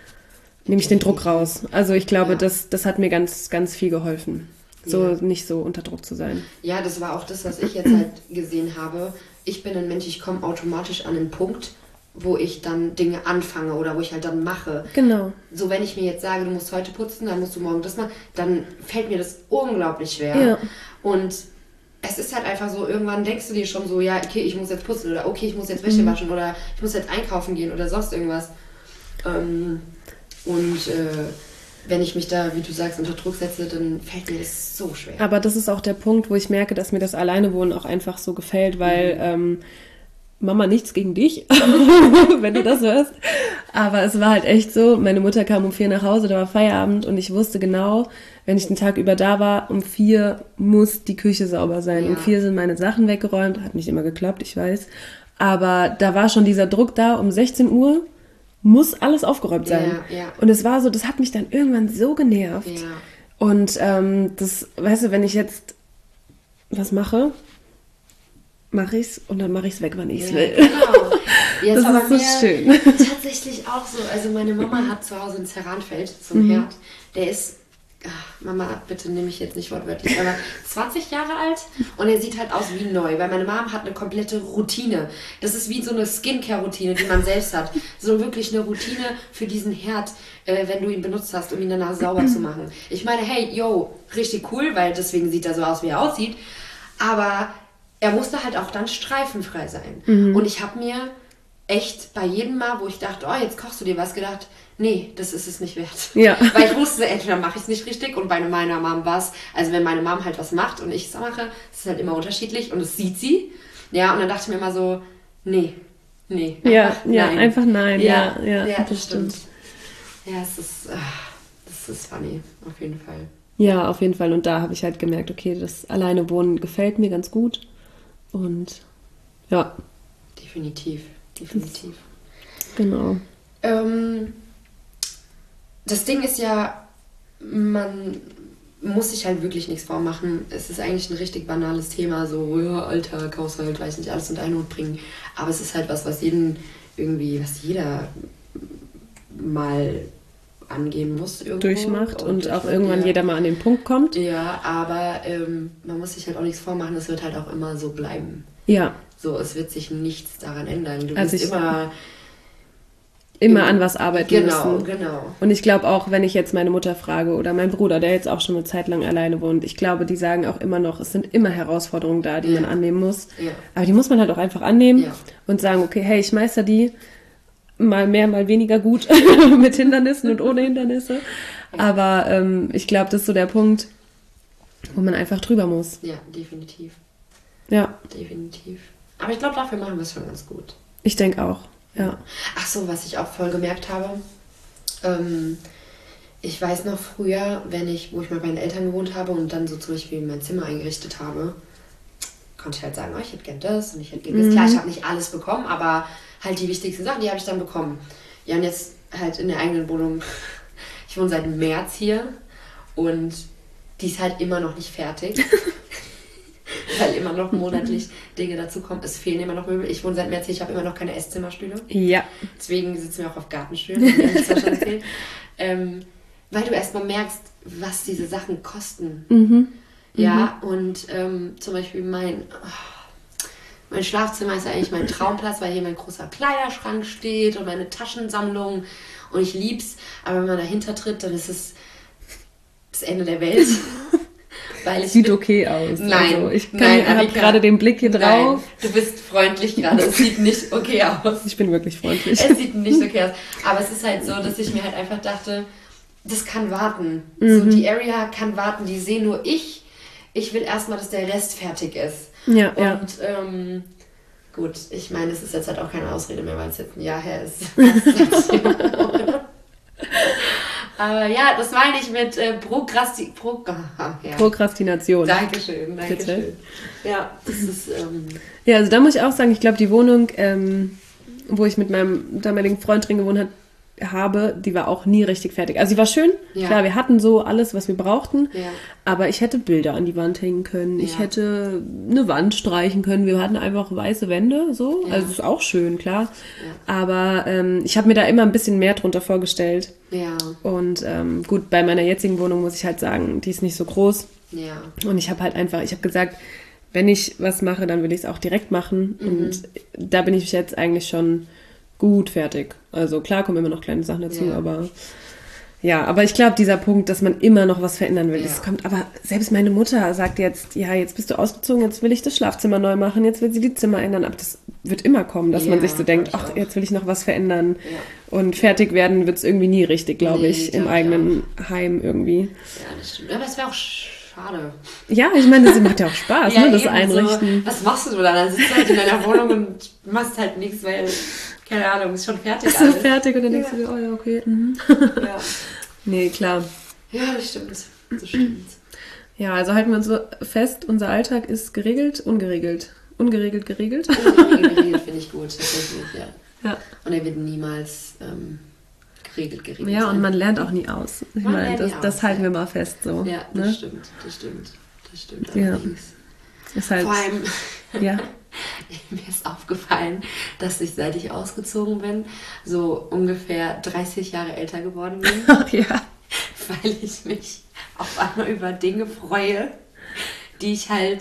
nehme ich den Druck raus. Also ich glaube, Ja. das, das hat mir ganz, ganz viel geholfen. So Ja. nicht so unter Druck zu sein. Ja, das war auch das, was ich jetzt halt gesehen habe. Ich bin ein Mensch, ich komme automatisch an einen Punkt, wo ich dann Dinge anfange oder wo ich halt dann mache. Genau. So, wenn ich mir jetzt sage, du musst heute putzen, dann musst du morgen das machen, dann fällt mir das unglaublich schwer. Ja. Und es ist halt einfach so, irgendwann denkst du dir schon so, ja, okay, ich muss jetzt putzen oder okay, ich muss jetzt Wäsche waschen oder ich muss jetzt einkaufen gehen oder sonst irgendwas. Ähm, und äh, wenn ich mich da, wie du sagst, unter Druck setze, dann fällt mir das so schwer. Aber das ist auch der Punkt, wo ich merke, dass mir das Alleinewohnen auch einfach so gefällt, weil ähm, Mama, nichts gegen dich, wenn du das hörst. Aber es war halt echt so, meine Mutter kam um vier nach Hause, da war Feierabend und ich wusste genau, wenn ich den Tag über da war, um vier muss die Küche sauber sein. Ja. Um vier sind meine Sachen weggeräumt, hat nicht immer geklappt, ich weiß. Aber da war schon dieser Druck da, um sechzehn Uhr muss alles aufgeräumt sein. Ja, ja. Und es war so, das hat mich dann irgendwann so genervt. Ja. Und ähm, das, weißt du, wenn ich jetzt was mache, mache ich's und dann mache ich's weg, wann ich's Ja, will. genau. Ja, Das war ist so bei mir schön. tatsächlich auch so. Also meine Mama hat zu Hause ein Ceranfeld, so ein Mhm. Herd. Der ist, ach, Mama, bitte nehme ich jetzt nicht wortwörtlich, aber zwanzig Jahre alt und er sieht halt aus wie neu, weil meine Mom hat eine komplette Routine. Das ist wie so eine Skincare-Routine, die man selbst hat. So wirklich eine Routine für diesen Herd, äh, wenn du ihn benutzt hast, um ihn danach sauber zu machen. Ich meine, hey, yo, richtig cool, weil deswegen sieht er so aus, wie er aussieht. Aber er musste halt auch dann streifenfrei sein. Mhm. Und ich habe mir echt bei jedem Mal, wo ich dachte, oh, jetzt kochst du dir was, gedacht, nee, das ist es nicht wert. Ja. Weil ich wusste, entweder mache ich es nicht richtig und bei meiner Mom war es, also wenn meine Mom halt was macht und ich es mache, ist es halt immer unterschiedlich und das sieht sie. Ja, und dann dachte ich mir immer so, nee, nee. Ja, einfach ja, nein. einfach nein. Ja, ja, ja, das das stimmt. stimmt. Ja, es ist, ah, das das ist funny, auf jeden Fall. Ja, auf jeden Fall. Und da habe ich halt gemerkt, okay, das alleine wohnen gefällt mir ganz gut. Und ja. Definitiv, definitiv. Das, genau. Ähm, das Ding ist ja, man muss sich halt wirklich nichts vormachen. Es ist eigentlich ein richtig banales Thema, so, ja, Alltag, Haushalt, weiß nicht, alles unter einen Hut bringen. Aber es ist halt was, was jeden irgendwie, was jeder mal angehen muss irgendwo. Durchmacht und, und auch durchmacht, irgendwann ja. jeder mal an den Punkt kommt. Ja, aber ähm, man muss sich halt auch nichts vormachen, es wird halt auch immer so bleiben. Ja. So, es wird sich nichts daran ändern. Du also wirst ich, immer... immer an was arbeiten genau, müssen. Genau, genau. Und ich glaube auch, wenn ich jetzt meine Mutter frage oder meinen Bruder, der jetzt auch schon eine Zeit lang alleine wohnt, ich glaube, die sagen auch immer noch, es sind immer Herausforderungen da, die ja. man annehmen muss. Ja. Aber die muss man halt auch einfach annehmen ja. und sagen, okay, hey, ich meister die mal mehr, mal weniger gut mit Hindernissen und ohne Hindernisse. Ja. Aber ähm, ich glaube, das ist so der Punkt, wo man einfach drüber muss. Ja, definitiv. Ja. Definitiv. Aber ich glaube, dafür machen wir es schon ganz gut. Ich denke auch. Ja. Ach so, was ich auch voll gemerkt habe, ähm, ich weiß noch früher, wenn ich, wo ich mal bei meinen Eltern gewohnt habe und dann so zum Beispiel mein Zimmer eingerichtet habe, konnte ich halt sagen, oh, ich hätte gern das und ich hätte gern das. Mhm. Klar, ich habe nicht alles bekommen, aber halt die wichtigsten Sachen, die habe ich dann bekommen. Ja, und jetzt halt in der eigenen Wohnung, ich wohne seit März hier und die ist halt immer noch nicht fertig. Weil immer noch monatlich Dinge dazukommen. Es fehlen immer noch Möbel. Ich wohne seit März hier, ich habe immer noch keine Esszimmerstühle. Ja. Deswegen sitzen wir auch auf Gartenstühlen. Das habe ich zwar schon erzählt. Ähm, weil du erstmal merkst, was diese Sachen kosten. Mhm. Ja, mhm. und ähm, zum Beispiel mein, oh, mein Schlafzimmer ist eigentlich mein Traumplatz, weil hier mein großer Kleiderschrank steht und meine Taschensammlung. Und ich lieb's. Aber wenn man dahinter tritt, dann ist es das Ende der Welt. Weil Sieht bin, okay aus. Nein, also ich habe gerade den Blick hier drauf. Nein, du bist freundlich gerade. Es sieht nicht okay aus. Ich bin wirklich freundlich. Es sieht nicht okay aus. Aber es ist halt so, dass ich mir halt einfach dachte, das kann warten. Mhm. So, die Area kann warten. Die sehe nur ich. Ich will erstmal, dass der Rest fertig ist. Ja, Und ja. Ähm, gut, ich meine, es ist jetzt halt auch keine Ausrede mehr, weil es jetzt ein Jahr her ist. Aber ja, das meine ich mit äh, Prokrasti- Pro- ah, ja. Prokrastination. Dankeschön, Dankeschön. Ja, das ist... Ähm ja, also da muss ich auch sagen, ich glaube, die Wohnung, ähm, wo ich mit meinem damaligen Freund drin gewohnt habe, habe, die war auch nie richtig fertig. Also sie war schön, ja. klar, wir hatten so alles, was wir brauchten, ja. aber ich hätte Bilder an die Wand hängen können, ja. ich hätte eine Wand streichen können, wir hatten einfach weiße Wände, so, ja. also das ist auch schön, klar, ja. aber ähm, ich habe mir da immer ein bisschen mehr drunter vorgestellt. Ja. Und ähm, gut, bei meiner jetzigen Wohnung muss ich halt sagen, die ist nicht so groß. Ja. Und ich habe halt einfach, ich habe gesagt, wenn ich was mache, dann will ich es auch direkt machen. Mhm. Und da bin ich jetzt eigentlich schon gut fertig. Also klar kommen immer noch kleine Sachen dazu, ja. aber ja, aber ich glaube, dieser Punkt, dass man immer noch was verändern will, ja. das kommt, aber selbst meine Mutter sagt jetzt, ja, jetzt bist du ausgezogen, jetzt will ich das Schlafzimmer neu machen, jetzt will sie die Zimmer ändern, aber das wird immer kommen, dass ja, man sich so denkt, ach, jetzt will ich noch was verändern ja. und fertig werden wird es irgendwie nie richtig, glaube nee, ich, im eigenen ich Heim irgendwie. Ja, das stimmt, aber es wäre auch schade. Ja, ich meine, das macht ja auch Spaß, ja, ne, das Einrichten. So, was machst du dann? Dann sitzt du halt in deiner Wohnung und machst halt nichts, weil, keine Ahnung, ist schon fertig ist alles. Ist fertig und dann denkst ja. du dir, oh ja, okay. Mhm. Ja. Nee, klar. Ja, das stimmt. Das stimmt. Ja, also halten wir uns so fest, unser Alltag ist geregelt, ungeregelt. Ungeregelt, geregelt. Ungeregelt, geregelt finde ich gut, tatsächlich, ja. ja. Und er wird niemals ähm, geregelt, geregelt Ja, sein. Und man lernt auch nie aus. Ich man meine, das, das aus, halten ja. wir mal fest. So, ja, das ne? stimmt, das stimmt. Das stimmt ja. allerdings. Ist halt, Vor allem, ja. mir ist aufgefallen, dass ich, seit ich ausgezogen bin, so ungefähr dreißig Jahre älter geworden bin. ja. Weil ich mich auf einmal über Dinge freue, die ich halt,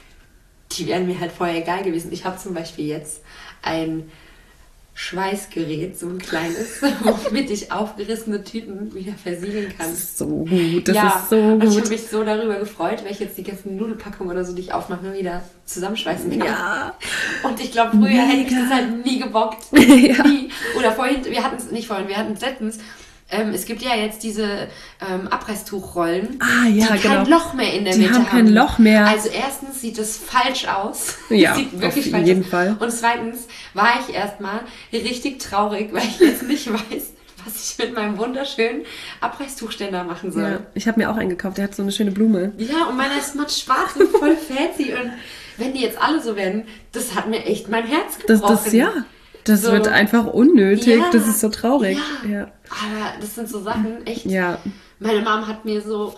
die wären mir halt vorher egal gewesen. Ich habe zum Beispiel jetzt ein Schweißgerät, so ein kleines, womit ich aufgerissene Tüten wieder versiegeln kann. Das ist so gut, das ja, ist so gut. Und ich habe mich so darüber gefreut, weil ich jetzt die ganzen Nudelpackungen oder so, die ich aufmache, wieder zusammenschweißen kann. Ja. Und ich glaube, früher Mega. hätte ich das halt nie gebockt. ja. Nie. Oder vorhin, wir hatten es nicht vorhin, wir hatten es letztens. Ähm, es gibt ja jetzt diese ähm, Abreißtuchrollen, ah, ja, die genau. kein Loch mehr in der die Mitte haben. Die haben kein Loch mehr. Also erstens sieht es falsch aus. Ja, sieht wirklich auf falsch jeden aus. Fall. Und zweitens war ich erstmal richtig traurig, weil ich jetzt nicht weiß, was ich mit meinem wunderschönen Abreißtuchständer machen soll. Ja, ich habe mir auch einen gekauft, der hat so eine schöne Blume. Ja, und meiner ist matt schwarz und voll fancy. Und wenn die jetzt alle so werden, das hat mir echt mein Herz gebrochen. Das, das, ja, das So. wird einfach unnötig. Ja, Das ist so traurig. Ja. Ja. Aber das sind so Sachen, echt. Ja. Meine Mom hat mir so,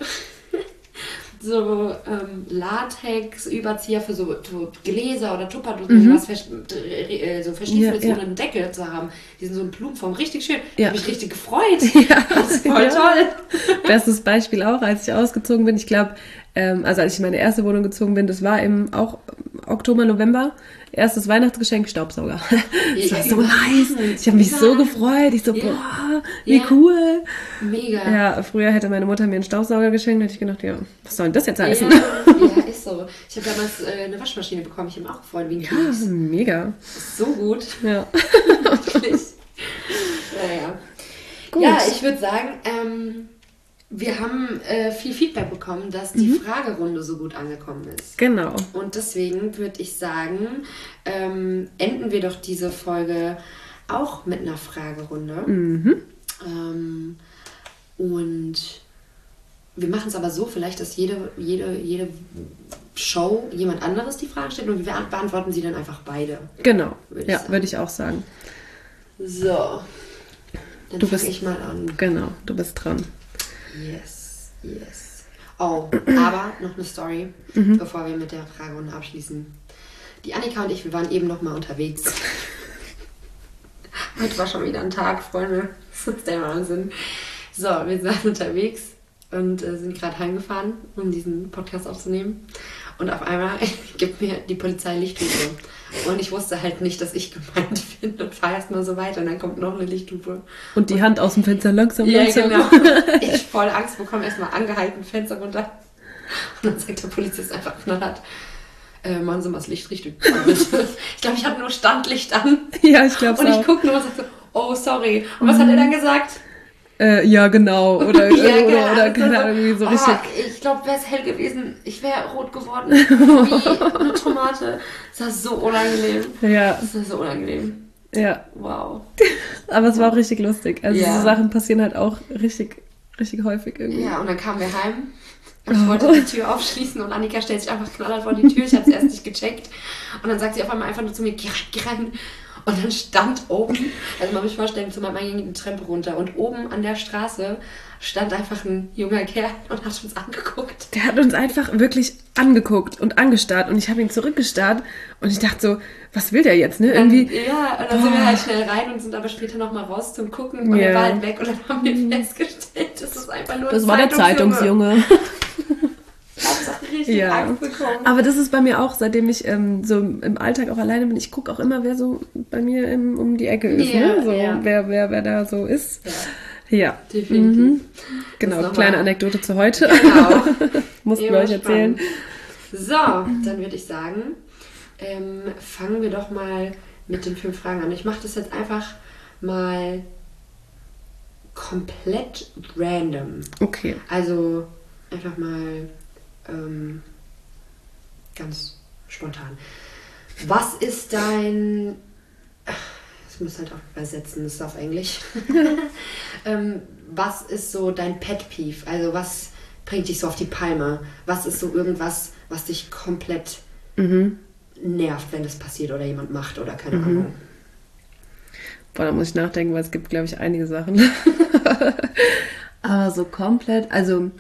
so ähm, Latex-Überzieher für so, so Gläser oder Tupperdosen, mhm. was vers äh, so verschließen mit ja, so ja. einem Deckel zu haben. Die sind so in Blumenform, richtig schön. Ja. Habe ich richtig gefreut. Ja. Das ist voll Ja. toll. Bestes Beispiel auch, als ich ausgezogen bin. Ich glaube, ähm, also als ich in meine erste Wohnung gezogen bin, das war im auch Oktober, November. Erstes Weihnachtsgeschenk, Staubsauger. Das war so nice. Ich habe mich so gefreut. Ich so, Ja. boah, wie Ja. cool. Mega. Ja, früher hätte meine Mutter mir einen Staubsauger geschenkt. Da hätte ich gedacht, ja, was soll denn das jetzt heißen? Ja, ja, ist so. Ich habe damals äh, eine Waschmaschine bekommen. Ich habe auch gefreut, wie ein Ja, Keks. mega. So gut. Ja. Wirklich. Naja. Gut. Ja, ich würde sagen, ähm, wir haben äh, viel Feedback bekommen, dass die Mhm. Fragerunde so gut angekommen ist. Genau. Und deswegen würde ich sagen, ähm, enden wir doch diese Folge auch mit einer Fragerunde. Mhm. Ähm, und wir machen es aber so vielleicht, dass jede, jede, jede Show jemand anderes die Frage stellt und wir beantworten sie dann einfach beide. Genau. Würde ich Ja, sagen. würde ich auch sagen. So, dann Du fange bist- ich mal an. Genau, du bist dran. Yes, yes. Oh, aber noch eine Story, Mhm. bevor wir mit der Fragerunde abschließen. Die Annika und ich, wir waren eben noch mal unterwegs. Heute war schon wieder ein Tag, Freunde. Das ist der Wahnsinn. So, wir waren unterwegs und äh, sind gerade heimgefahren, um diesen Podcast aufzunehmen. Und auf einmal gibt mir die Polizei Lichthupe. Und ich wusste halt nicht, dass ich gemeint bin und fahre erstmal so weiter und dann kommt noch eine Lichthupe. Und die Hand aus dem Fenster langsam, Ja, langsam. genau. Ich voll Angst bekommen, erstmal angehalten, Fenster runter. Und dann sagt der Polizist einfach knallhart, äh, machen Sie mal das Licht richtig. Ich glaube, ich hatte nur Standlicht an. Ja, ich glaube Und ich auch. gucke nur und sage so, oh, sorry. Und was hat er dann gesagt? Äh, ja, genau. Oder, Ja, oder, genau. oder Also keine so, Ahnung, irgendwie so oh, richtig. Ich glaube, wäre es hell gewesen, ich wäre rot geworden. Wie eine Tomate. Das war so unangenehm. Ja, Das war so unangenehm. ja. Wow. Aber es war auch richtig lustig. Also Ja. so Sachen passieren halt auch richtig, richtig häufig irgendwie. Ja, und dann kamen wir heim. Und ich wollte die Tür aufschließen und Annika stellt sich einfach knallhart vor die Tür. Ich habe es erst nicht gecheckt. Und dann sagt sie auf einmal einfach nur zu mir, geh rein, geh rein. Und dann stand oben, also man muss sich vorstellen, zu meinem Mann ging die Treppe runter. Und oben an der Straße stand einfach ein junger Kerl und hat uns angeguckt. Der hat uns einfach wirklich angeguckt und angestarrt und ich habe ihn zurückgestarrt und ich dachte so, was will der jetzt, ne? Irgendwie. Dann, ja, und dann sind wir halt schnell rein und sind aber später nochmal raus zum Gucken. Und Ja. er war halt weg. Und dann haben wir festgestellt, das ist einfach nur ein Das war der Zeitungsjunge. Hauptsache richtig Ja. Angst bekommen. Aber das ist bei mir auch, seitdem ich ähm, so im Alltag auch alleine bin, ich gucke auch immer, wer so bei mir im, um die Ecke ist, Ja, ne? So, ja. wer, wer, wer da so ist. Ja, Ja. definitiv. Mhm. Das Genau, ist kleine nochmal- Anekdote zu heute. Genau. Mussten wir Immer euch erzählen. spannend. So, dann würde ich sagen, ähm, fangen wir doch mal mit den fünf Fragen an. Ich mache das jetzt einfach mal komplett random. Okay. Also einfach mal ähm, ganz spontan. Was ist dein... Ich muss halt auch übersetzen, das ist auf Englisch. ähm, was ist so dein Pet Peeve? Also was bringt dich so auf die Palme? Was ist so irgendwas, was dich komplett Mhm. nervt, wenn das passiert oder jemand macht oder keine Mhm. Ahnung? Boah, da muss ich nachdenken, weil es gibt, glaube ich, einige Sachen. Aber so komplett, also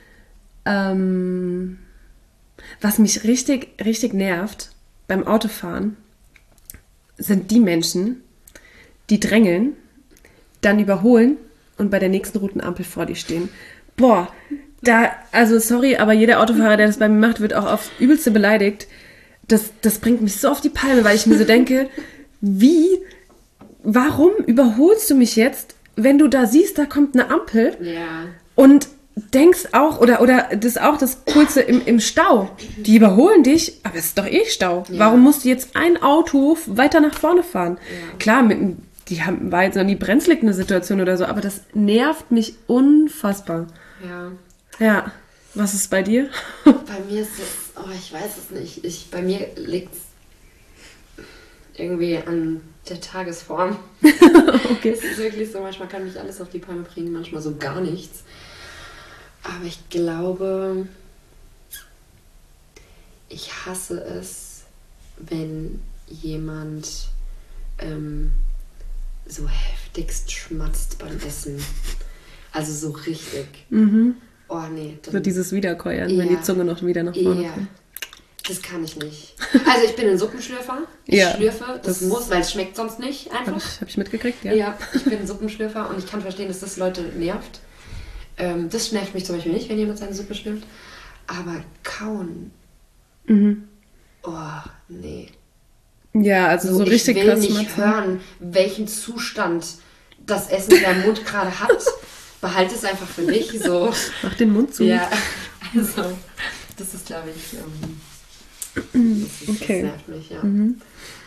ähm, was mich richtig, richtig nervt beim Autofahren, sind die Menschen, die drängeln, dann überholen und bei der nächsten Routenampel vor dir stehen. Boah, da, also sorry, aber jeder Autofahrer, der das bei mir macht, wird auch aufs Übelste beleidigt. Das, das bringt mich so auf die Palme, weil ich mir so denke, wie, warum überholst du mich jetzt, wenn du da siehst, da kommt eine Ampel Ja. und denkst auch, oder, oder das ist auch das Coolste im, im Stau. Die überholen dich, aber es ist doch eh Stau. Ja. Warum musst du jetzt ein Auto weiter nach vorne fahren? Ja. Klar, mit, dem- die haben, war jetzt noch nie brenzlig eine Situation oder so, aber das nervt mich unfassbar. Ja. Ja, was ist bei dir? Bei mir ist es, oh, ich weiß es nicht. Ich, bei mir liegt es irgendwie an der Tagesform. Okay. Es ist wirklich so, manchmal kann mich alles auf die Palme bringen, manchmal so gar nichts. Aber ich glaube, ich hasse es, wenn jemand ähm, so heftigst schmatzt beim Essen. Also so richtig. Mhm. Oh nee. Dann, So dieses Wiederkäuern, Ja. wenn die Zunge noch wieder nach vorne ja, kommt. das kann ich nicht. Also ich bin ein Suppenschlürfer. Ich Ja, schlürfe, das, das- muss, weil es schmeckt sonst nicht Habe einfach. ich, hab ich mitgekriegt, ja. Ja. ich bin ein Suppenschlürfer und ich kann verstehen, dass das Leute nervt. Ähm, das nervt mich zum Beispiel nicht, wenn jemand seine Suppe schlürft. Aber kauen, Mhm. oh nee. Ja, also so, ich richtig will krass nicht schmatzen. hören, welchen Zustand das Essen in deinem Mund gerade hat. Behalte es einfach für dich. So. Mach den Mund zu. Ja, also das ist, glaube ich, ähm, das, ist, Okay. das nervt mich, ja. Mhm.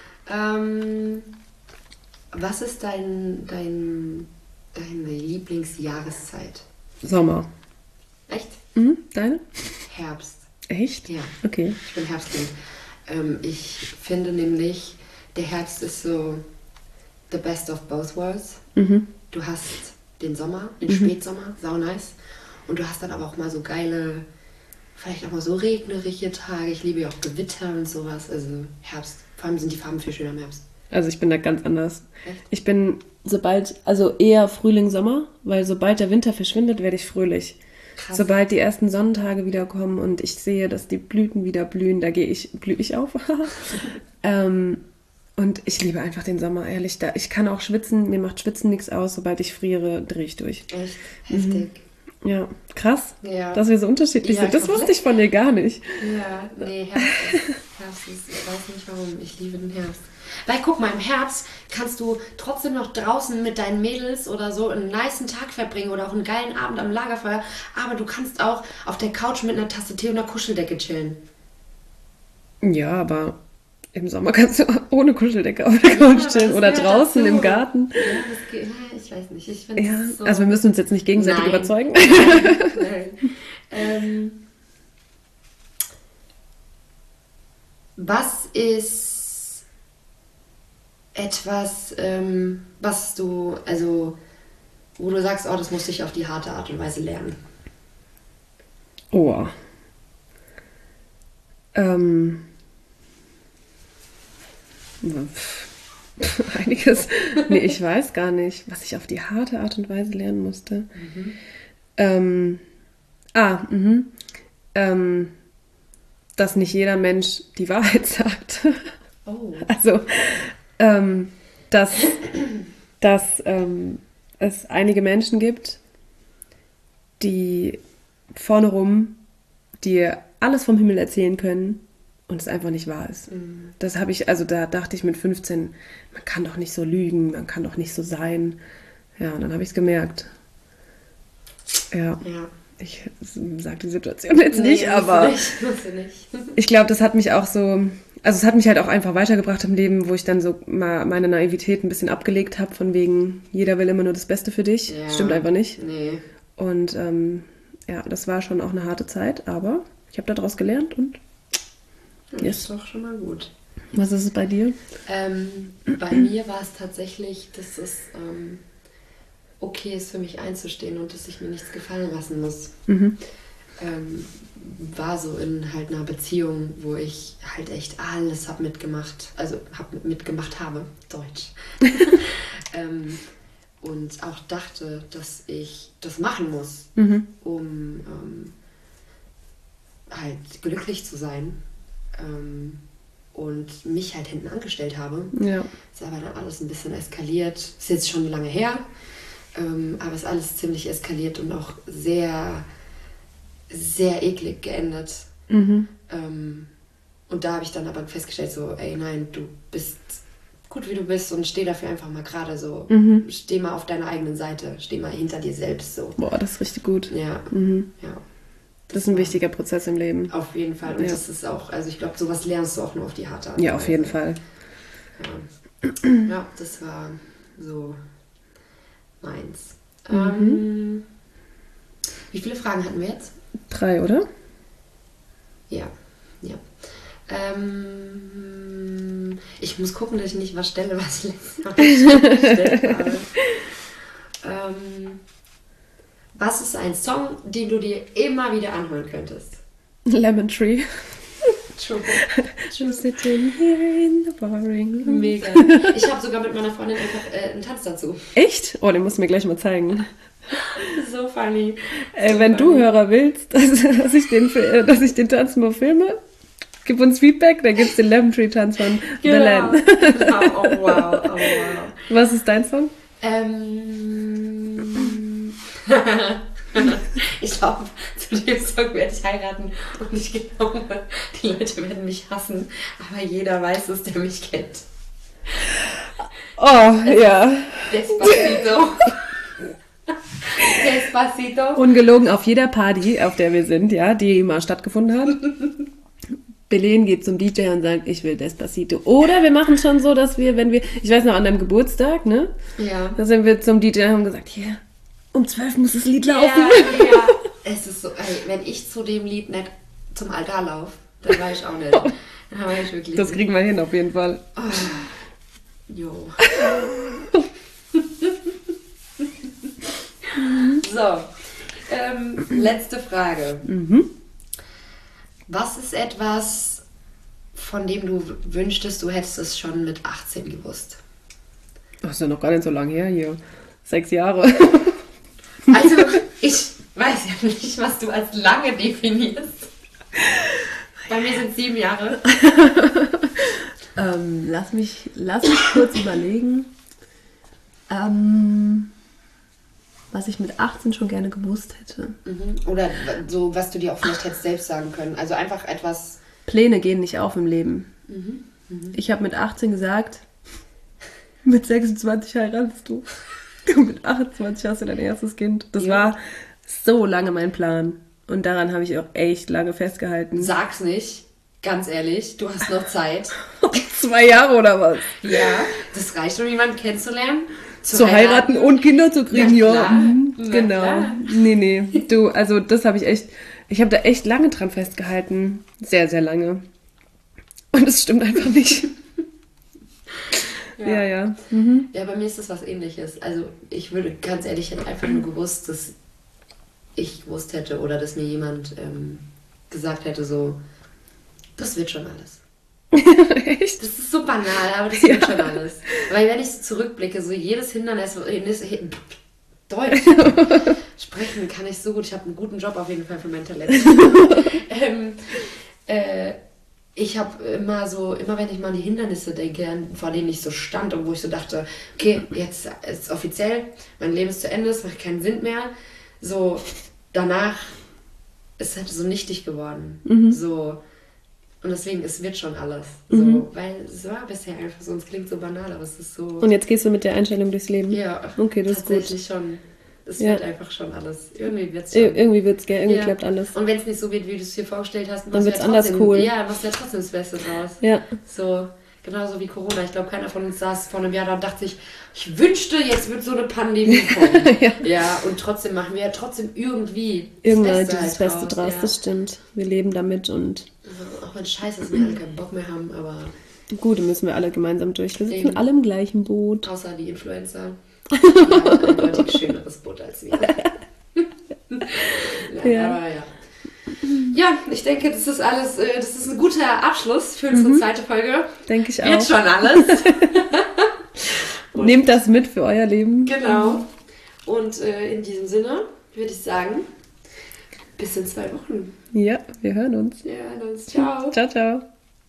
Ähm, was ist dein, dein, deine Lieblingsjahreszeit? Sommer. Echt? Mhm. Deine? Herbst. Echt? Ja, Okay. ich bin Herbstkind. Ähm, ich finde nämlich, der Herbst ist so the best of both worlds. Mhm. Du hast den Sommer, den Spätsommer, sau nice. Und du hast dann aber auch mal so geile, vielleicht auch mal so regnerische Tage. Ich liebe ja auch Gewitter und sowas. Also Herbst. Vor allem sind die Farben viel schöner im Herbst. Also ich bin da ganz anders. Echt? Ich bin sobald, also eher Frühling, Sommer, weil sobald der Winter verschwindet, werde ich fröhlich. Krass. Sobald die ersten Sonnentage wiederkommen und ich sehe, dass die Blüten wieder blühen, da gehe ich, blühe ich auf. ähm, und ich liebe einfach den Sommer, ehrlich. Da, ich kann auch schwitzen, mir macht Schwitzen nichts aus. Sobald ich friere, drehe ich durch. Echt heftig. Ja, krass, Ja. dass wir so unterschiedlich Ja, sind. Das komplett. wusste ich von dir gar nicht. Ja, nee, Herbst ist, Herbst ist, ich weiß nicht warum, ich liebe den Herbst. Weil guck mal, im Herbst kannst du trotzdem noch draußen mit deinen Mädels oder so einen nicen Tag verbringen oder auch einen geilen Abend am Lagerfeuer, aber du kannst auch auf der Couch mit einer Tasse Tee und einer Kuscheldecke chillen. Ja, aber im Sommer kannst du ohne Kuscheldecke auf der Couch aber chillen das oder gehört draußen dazu. im Garten. Ja, das geht, na, ich weiß nicht, ich finde Ja, so... also wir müssen uns jetzt nicht gegenseitig Nein. überzeugen. Nein. ähm, was ist etwas, ähm, was du, also, wo du sagst, oh, das musste ich auf die harte Art und Weise lernen? Oh. Ähm. Pff, Einiges. Nee, ich weiß gar nicht, was ich auf die harte Art und Weise lernen musste. Mhm. Ähm. Ah, mhm. Ähm. Dass nicht jeder Mensch die Wahrheit sagt. Oh. Also, ähm, dass, dass ähm, es einige Menschen gibt, die vorne rum dir alles vom Himmel erzählen können und es einfach nicht wahr ist. Mhm. Das habe ich, also da dachte ich mit fünfzehn, man kann doch nicht so lügen, man kann doch nicht so sein. Ja, und dann habe ich es gemerkt. Ja, Ja. ich sage die Situation jetzt Nee, nicht, musst aber du nicht, musst du nicht. ich glaube, das hat mich auch so, also es hat mich halt auch einfach weitergebracht im Leben, wo ich dann so mal meine Naivität ein bisschen abgelegt habe, von wegen, jeder will immer nur das Beste für dich. Ja. Stimmt einfach nicht. Nee. Und ähm, ja, das war schon auch eine harte Zeit, aber ich habe daraus gelernt und Das Yes. ist doch schon mal gut. was ist es bei dir? Ähm, bei mir war es tatsächlich, dass es ähm, okay ist für mich einzustehen und dass ich mir nichts gefallen lassen muss. Mhm. Ähm, war so in halt einer Beziehung, wo ich halt echt alles hab mitgemacht, also hab mitgemacht habe, Deutsch. ähm, und auch dachte, dass ich das machen muss, Mhm. um ähm, halt glücklich zu sein. Ähm, und mich halt hinten angestellt habe. Ja. Ist aber dann alles ein bisschen eskaliert. Ist jetzt schon lange her, ähm, aber ist alles ziemlich eskaliert und auch sehr, sehr eklig geendet. Mhm. Ähm, und da habe ich dann aber festgestellt, so, ey, nein, du bist gut, wie du bist und steh dafür einfach mal gerade so. Mhm. Steh mal auf deiner eigenen Seite, steh mal hinter dir selbst so. Boah, das ist richtig gut. Ja, Mhm. ja. Das ist ein war- wichtiger Prozess im Leben. Auf jeden Fall. Und Ja. das ist auch, also ich glaube, sowas lernst du auch nur auf die harte Art. Ja, und auf jeden Weise. Fall. Ja. Ja, das war so meins. Mhm. Ähm, wie viele Fragen hatten wir jetzt? Drei, oder? Ja, ja. Ähm, ich Ich muss gucken, dass ich nicht was stelle, was ich letztes Mal gestellt habe. Ähm, was ist ein Song, den du dir immer wieder anhören könntest? Lemon Tree. True. Just sitting here in the boring room. Mega. Ich habe sogar mit meiner Freundin einfach äh, einen Tanz dazu. Echt? Oh, den musst du mir gleich mal zeigen. So funny. Ey, so wenn funny. du Hörer willst, dass, dass, ich den, äh, dass ich den Tanz mal filme, gib uns Feedback, dann gibt's den Lemon Tree Tanz von Genau. Belen. Genau. Oh wow, oh wow. Was ist dein Song? Ähm, ich glaube, zu dem Song werde ich heiraten und ich glaube, die Leute werden mich hassen, aber jeder weiß es, der mich kennt. Oh, ja. Despacito. Despacito. Ungelogen auf jeder Party, auf der wir sind, ja, die mal stattgefunden hat. Belen geht zum D J und sagt, ich will Despacito. Oder wir machen schon so, dass wir, wenn wir, ich weiß noch, an deinem Geburtstag, ne? Ja. Da sind wir zum D J und haben gesagt, hier, um zwölf muss das Lied laufen. Ja, ja. Es ist so, ey, wenn ich zu dem Lied nicht zum Altar laufe, dann war ich auch nicht. Dann war ich wirklich Das nicht. kriegen wir hin, auf jeden Fall. Oh. Jo. So, ähm, letzte Frage. Mhm. Was ist etwas, von dem du wünschtest, du hättest es schon mit achtzehn gewusst? Das ist ja noch gar nicht so lange her hier. Sechs Jahre. Also, ich weiß ja nicht, was du als lange definierst. Bei mir sind es sieben Jahre. ähm, lass mich, lass mich kurz überlegen. Ähm, was ich mit achtzehn schon gerne gewusst hätte. Mhm. Oder so, was du dir auch vielleicht hättest selbst sagen können. Also einfach etwas... Pläne gehen nicht auf im Leben. Mhm. Mhm. Ich habe mit achtzehn gesagt, mit sechsundzwanzig heiratest du. Und mit achtundzwanzig hast du dein erstes Kind. Das Ja. war so lange mein Plan. Und daran habe ich auch echt lange festgehalten. Sag's nicht, ganz ehrlich, du hast noch Zeit. Zwei Jahre oder was? Ja, das reicht, um jemanden kennenzulernen. Zu, heiraten und Kinder zu kriegen, Na ja. klar, Mhm, na genau. klar. Nee, nee. Du, also das habe ich echt, ich habe da echt lange dran festgehalten. Sehr, sehr lange. Und es stimmt einfach nicht. Ja, ja. Mhm. Ja, bei mir ist das was Ähnliches. Also ich würde, ganz ehrlich, ich hätte einfach nur gewusst, dass ich gewusst hätte oder dass mir jemand ähm, gesagt hätte, so, das wird schon alles. Echt? Das ist so banal, aber das wird Ja. schon alles. Weil wenn ich so zurückblicke, so jedes Hindernis, Hindernis Deutsch sprechen kann ich so gut. Ich habe einen guten Job auf jeden Fall für mein Talent. ähm, äh, ich habe immer so, immer wenn ich mal an die Hindernisse denke, vor denen ich so stand und wo ich so dachte, okay, jetzt ist es offiziell, mein Leben ist zu Ende, es macht keinen Sinn mehr. So, danach ist es halt so nichtig geworden. Mhm. So, und deswegen, es wird schon alles. So, Mhm. weil es war bisher einfach so, und es klingt so banal, aber es ist so. Und jetzt gehst du mit der Einstellung durchs Leben? Ja, Okay, das ist gut. tatsächlich schon. Es Ja. wird einfach schon alles. Irgendwie wird es Ir schon. irgendwie wird's, gell? Irgendwie Ja. klappt alles. Und wenn es nicht so wird, wie du es dir vorgestellt hast, Dann machst du wird's ja anders trotzdem, cool. Ja, machst du ja trotzdem das Beste draus. Ja. So, genauso wie Corona. Ich glaube, keiner von uns saß vor einem Jahr da und dachte sich, ich wünschte, jetzt wird so eine Pandemie kommen. Ja. Ja, und trotzdem machen wir ja trotzdem irgendwie Irgendwann das Beste dieses halt Beste draus. draus, Ja. das stimmt. Wir leben damit und Also, auch wenn es scheiße ist, wir alle keinen Bock mehr haben, aber gut, dann müssen wir alle gemeinsam durch. Wir sitzen Eben. alle im gleichen Boot. außer die Influencer. Die haben ein eindeutig schöneres Boot als wir. Ja, Ja. aber ja. Ja, ich denke, das ist alles, äh, das ist ein guter Abschluss für unsere zweite Folge. Denke ich Wird auch. schon alles. Nehmt das mit für euer Leben. Genau. Und äh, in diesem Sinne würde ich sagen, bis in zwei Wochen. Ja, wir hören uns. Ja, dann ciao. Ciao, ciao.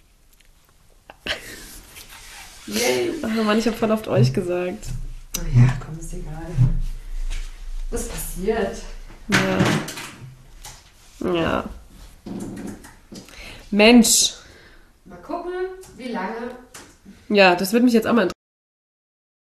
Yay. Ach Mann, ich habe voll oft euch gesagt. Oh ja, komm, ist egal. Was passiert? Ja. Ja. Mensch. Mal gucken, wie lange. Ja, das würde mich jetzt auch mal interessieren.